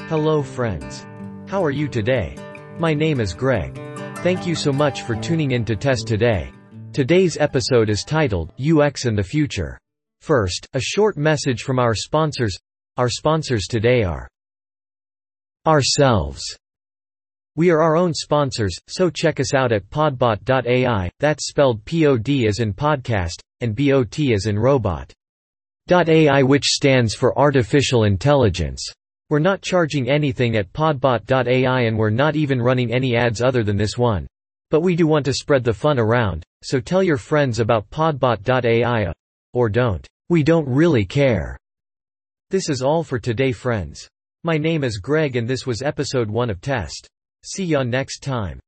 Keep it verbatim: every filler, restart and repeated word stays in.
Hello friends. How are you today? My name is Greg. Thank you so much for tuning in to Test Today. Today's episode is titled, U X and the Future. First, a short message from our sponsors. Our sponsors today are ourselves. We are our own sponsors, so check us out at podbot dot A I, that's spelled P O D as in podcast, and B O T as in robot. .A I, which stands for Artificial Intelligence. We're not charging anything at podbot dot A I and we're not even running any ads other than this one. But we do want to spread the fun around, so tell your friends about podbot dot A I. Or don't. We don't really care. This is all for today, friends. My name is Greg and this was episode one of Test. See ya next time.